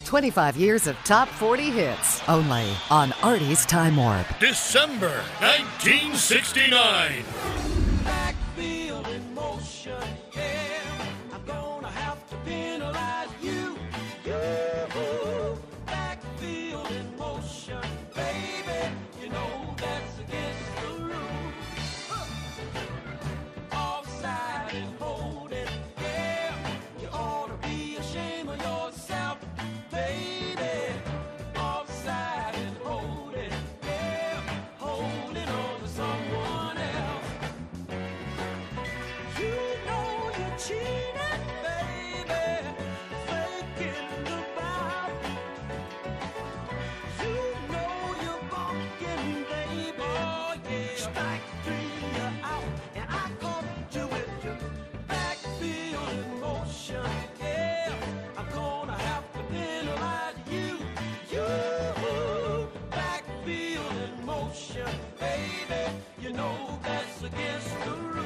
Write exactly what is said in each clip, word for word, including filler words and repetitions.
twenty-five years of top forty hits, only on Artie's Time Warp. December nineteen sixty-nine. Backfield in motion, yeah. I'm gonna have to penalize you. You, backfield in motion, baby. You know that's against the rules. Offside is holding, yeah. You ought to be ashamed of yourself, baby. Offside is holding, yeah. Holding on to someone else. You know you're cheating, baby. Faking the vibe. You know you're bucking, baby. Oh, yeah. Strike three, you're out. And I caught you with your backfield in motion. Yeah, I'm gonna have to penalize you. You, backfield in motion, baby. You know that's against the rules.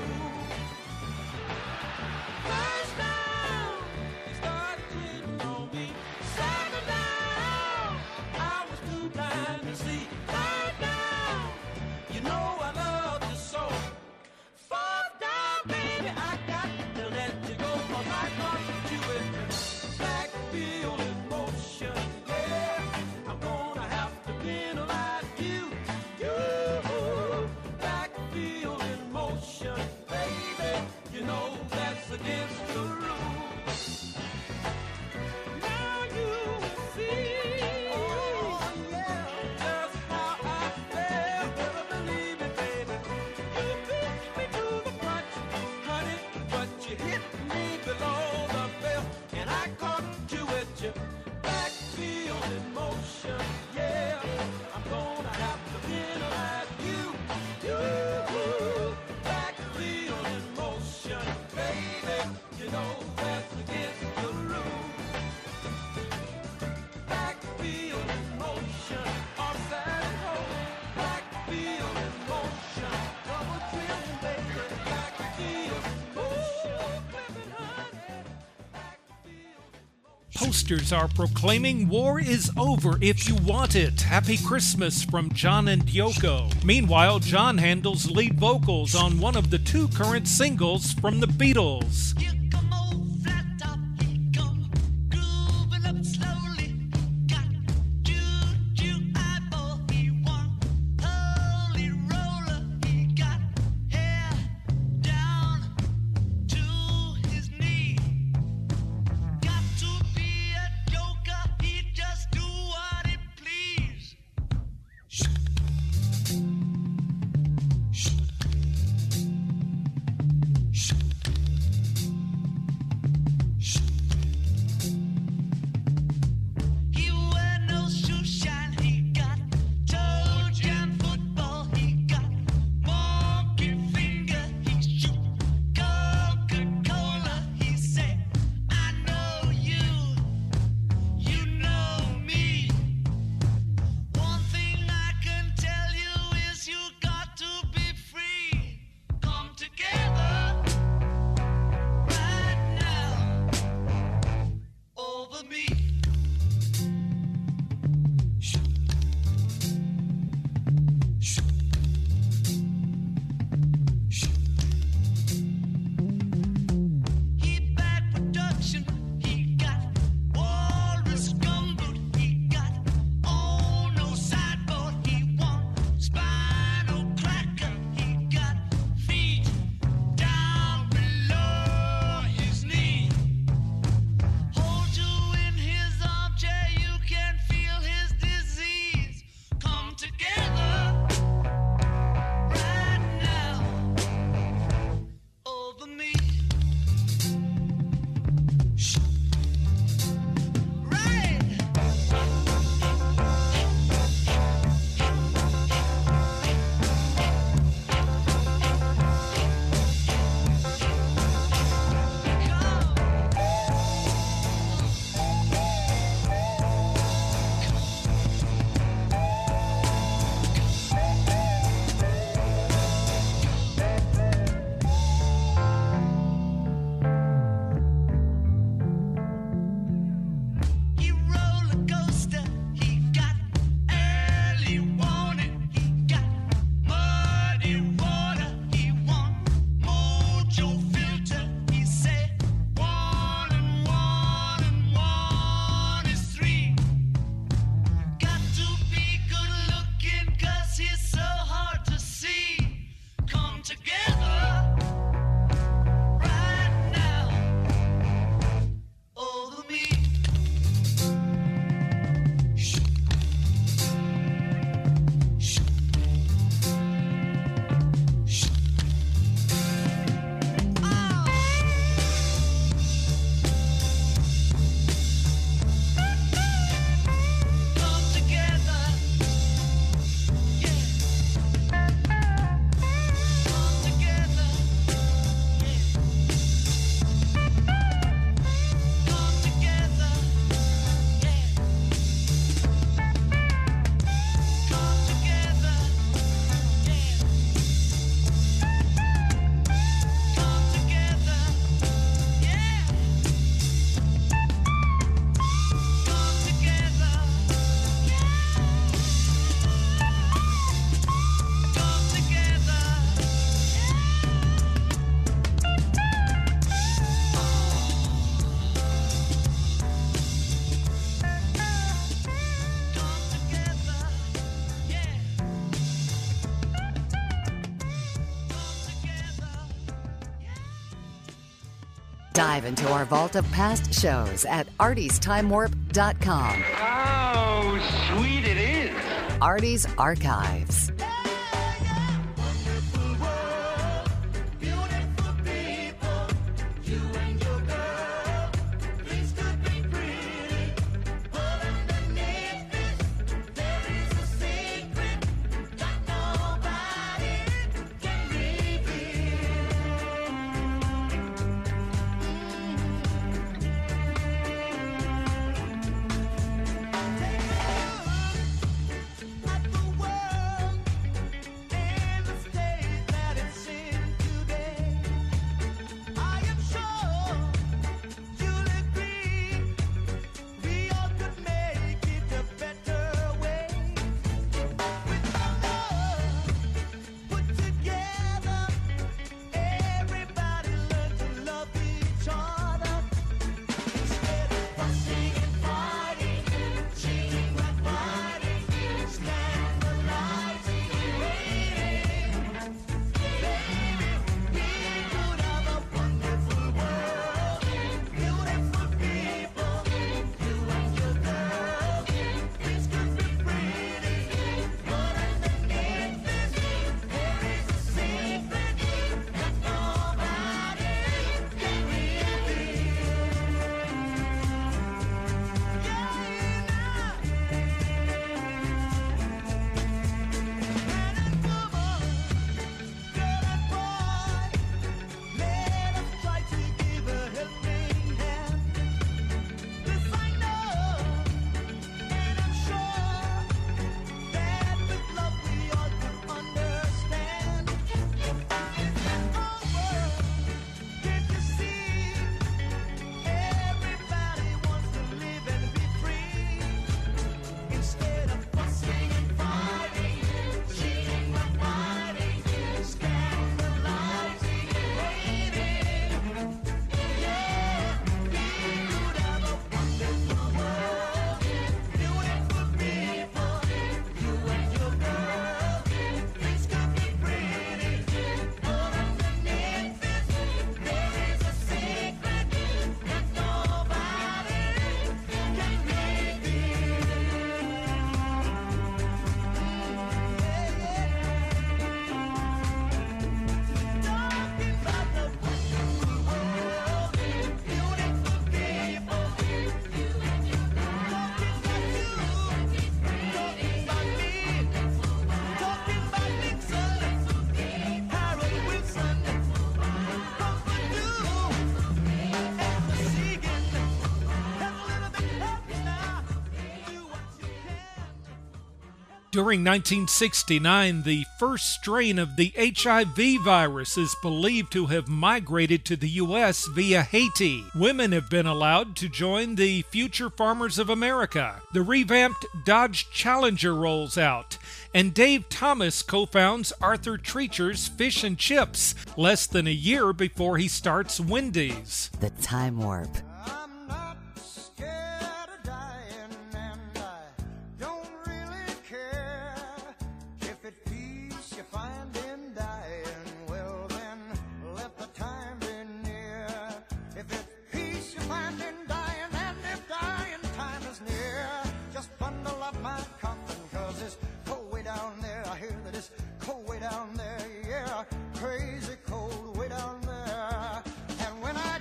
First down, you start cheating on me. Second down, I was too blind to see. Third down, you know I love you so. Fourth down, baby, I got to let you go. 'Cause I caught you with your backfield in motion. Yeah, I'm gonna have to penalize you. You, backfield in motion, baby. You know that's against the rules. Now you see, oh, yeah, just how I felt. Never believe it, baby. You beat me to the punch, honey, but you hit me below the belt, and I caught you with your backfield in motion. Yeah, I'm gonna have to penalize you. You, backfield in motion, baby. You know that's against the rules. Backfield in motion, offside and hold. Backfield in motion, double trim, baby. Backfield in motion, flipping honey. Backfield in motion. Posters are proclaiming war is over if you want it. Happy Christmas from John and Yoko. Meanwhile, John handles lead vocals on one of the two current singles from the Beatles. Here come old flat top, he come grooving up slowly. Got juju eyeball, he one holy roller. He got hair down to his knee. Got to be a joker, he just do what he please. Dive into our vault of past shows at arties time warp dot com. How sweet it is. Artie's Archives. During nineteen sixty-nine, the first strain of the H I V virus is believed to have migrated to the U S via Haiti. Women have been allowed to join the Future Farmers of America. The revamped Dodge Challenger rolls out. And Dave Thomas co-founds Arthur Treacher's Fish and Chips, less than a year before he starts Wendy's. The Time Warp. I'm not scared of dying, and I don't really care if it peace you find in dying. Well, then let the time be near. If it's peace you find in dying, and if dying time is near, just bundle up my coffin, 'cause it's cold way down there. I hear that it's cold way down there. Yeah, crazy cold way down there. And when I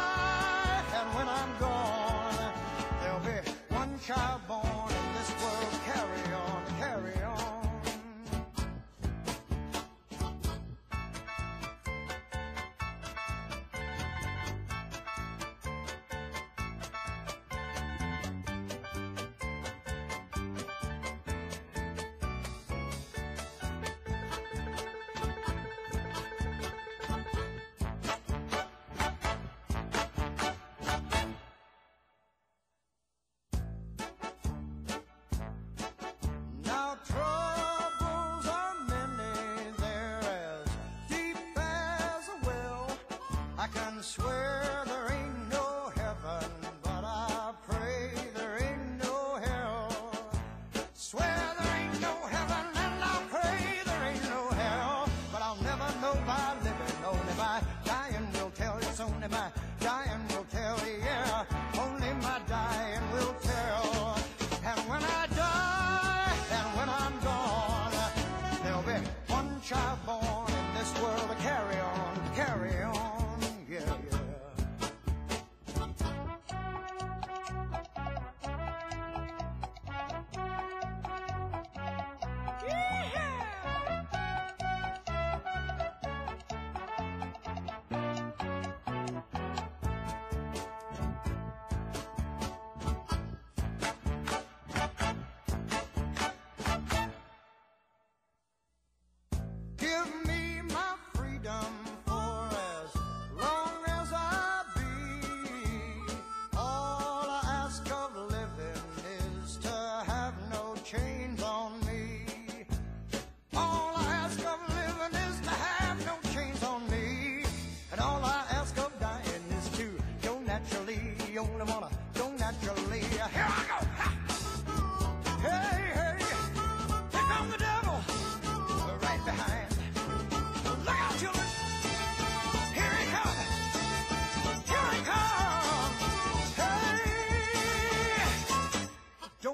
die, and when I'm gone, there'll be one child born in this world. Carry on, carry on.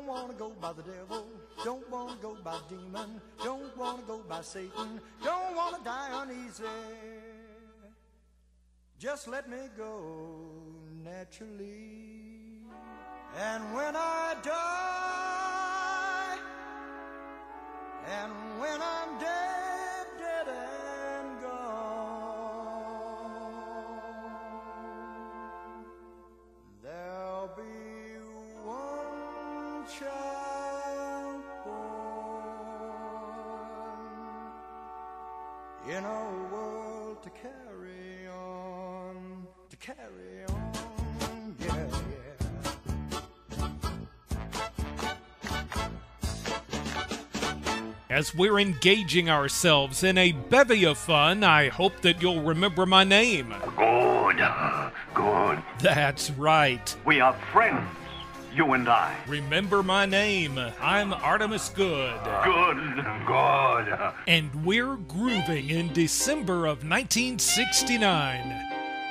wanna go by the devil, don't wanna go by demon, don't wanna go by Satan, don't wanna die uneasy. Just let me go naturally. And when I die, and when I'm dead, dead and gone, there'll be one child born in a world to carry on, to carry on, yeah, yeah. As we're engaging ourselves in a bevy of fun, I hope that you'll remember my name. Good. Good. That's right. We are friends, you and I. Remember my name. I'm Artemis Good. Good. Good. And we're grooving in December of nineteen sixty-nine.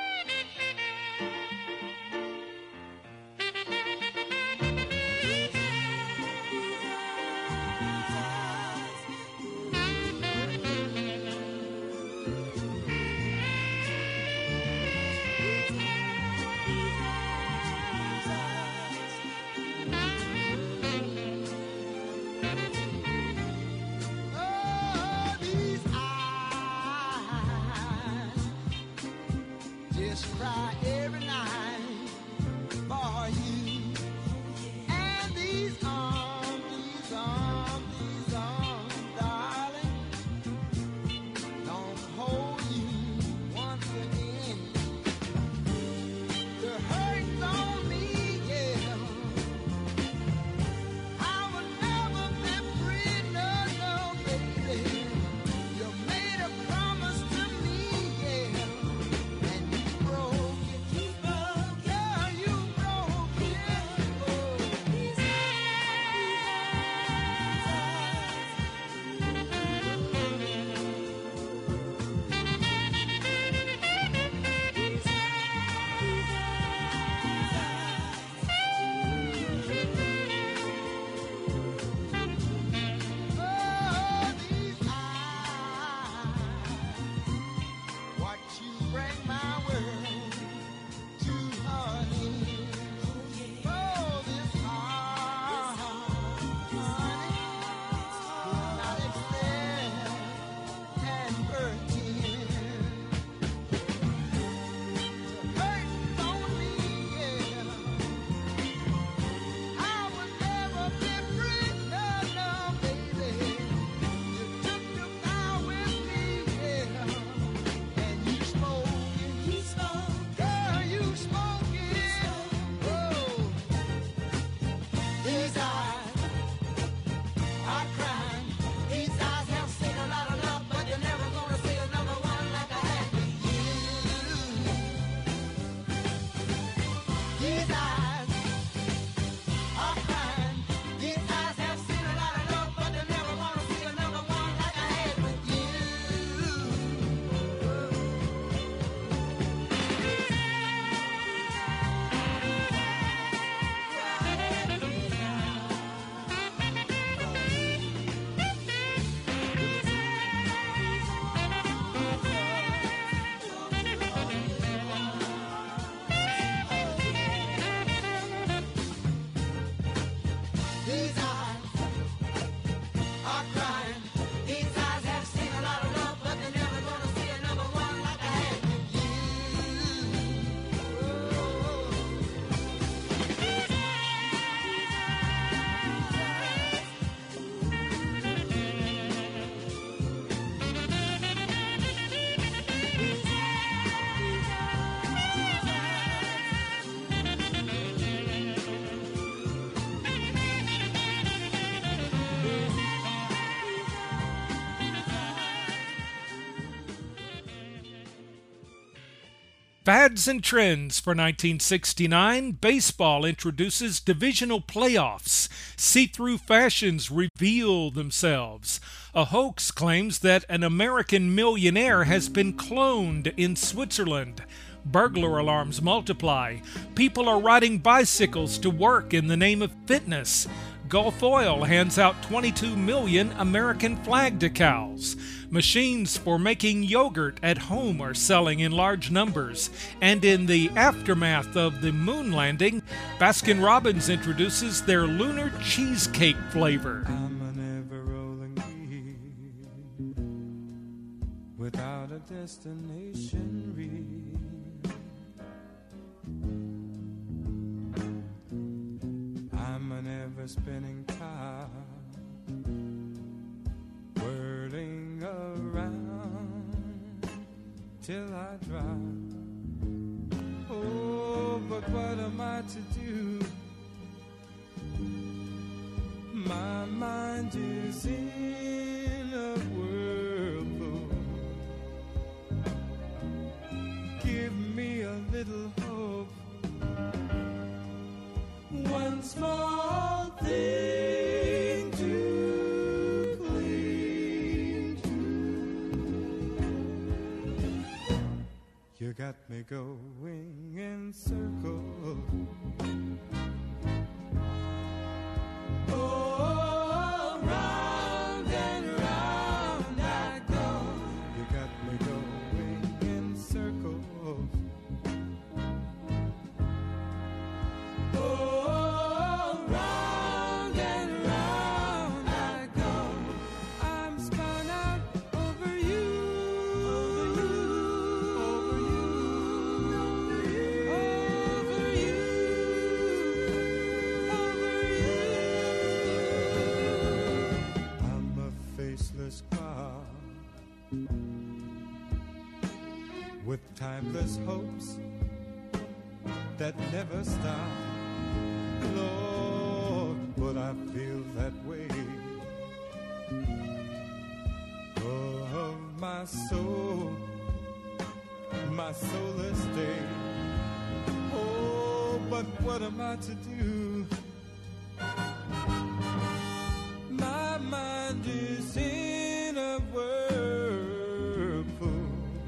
Oh, these eyes just cry every night for you. And these arms, these arms, these arms, darling, don't hold you once again. The hurt's on me, yeah. I will never be free, no, no, baby. You made a promise to me, yeah, and you broke it. You broke it. Yeah, you broke it. Oh. These Oh, these eyes watch you bring my world to honey. Oh, this heart, honey, will not extend and burden. The hurt's on me, yeah. I will never be free, no, no, baby. You took the vow with me, yeah, and you spoke it. You spoke, girl, you spoke it. Oh, these eyes are crying. These eyes have seen a lot of love, but you're never gonna see another one like I had with you. These eyes are crying. These eyes have seen a lot of love, but they never wanna see another one like I had with you. These eyes are crying. These eyes have seen a lot of love, but they're never gonna see another one like I had with you. Fads and trends for nineteen sixty-nine. Baseball introduces divisional playoffs. See-through fashions reveal themselves. A hoax claims that an American millionaire has been cloned in Switzerland. Burglar alarms multiply. People are riding bicycles to work in the name of fitness. Gulf Oil hands out twenty-two million American flag decals. Machines for making yogurt at home are selling in large numbers. And in the aftermath of the moon landing, Baskin-Robbins introduces their lunar cheesecake flavor. I'm an ever-rolling wheel without a destination reach. I'm an ever-spinning top, whirling around till I drop. Oh, but what am I to do? My mind is in a whirlpool. Give me a little hope. One small thing to cling to. You got me going in circles. Oh, round and round I go. You got me going in circles. Oh, round and round I go. I'm spun out over you, over you, over you, over you, over you. I'm a faceless cloud with timeless hopes that never stop. Lord, but I feel that way. Oh, my soul, my soulless day. Oh, but what am I to do? My mind is in a whirlpool.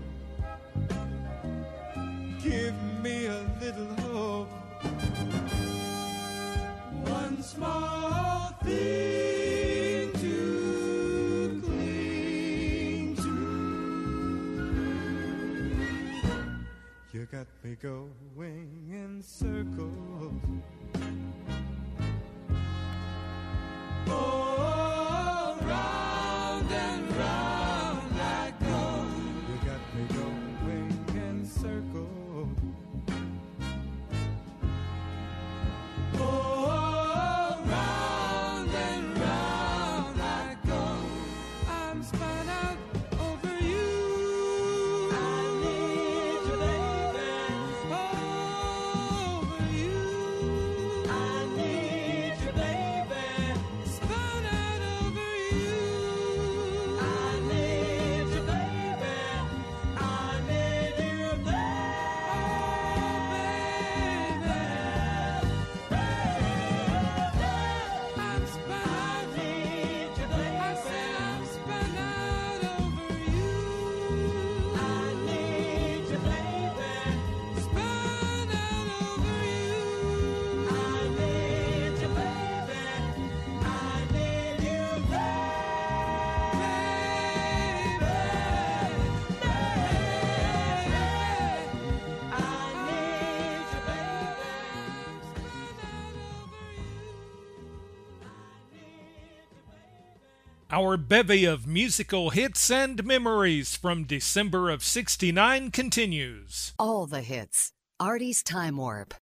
Give me a little hope. One small thing to cling to. You got me going in circles. Oh, round and round I go. You got me going in circles. Oh, round and round I go. I'm spun out over you. I need you, baby. Over you. I need you, baby. Spun out over you. I need you, baby. I need you, baby. I'm spun out. I said I'm spun out over you. I need you, baby. Spun out over you. I need you, baby. I need you, baby. I need you, baby. Our bevy of musical hits and memories from December of sixty-nine continues. All the hits. Artie's Time Warp.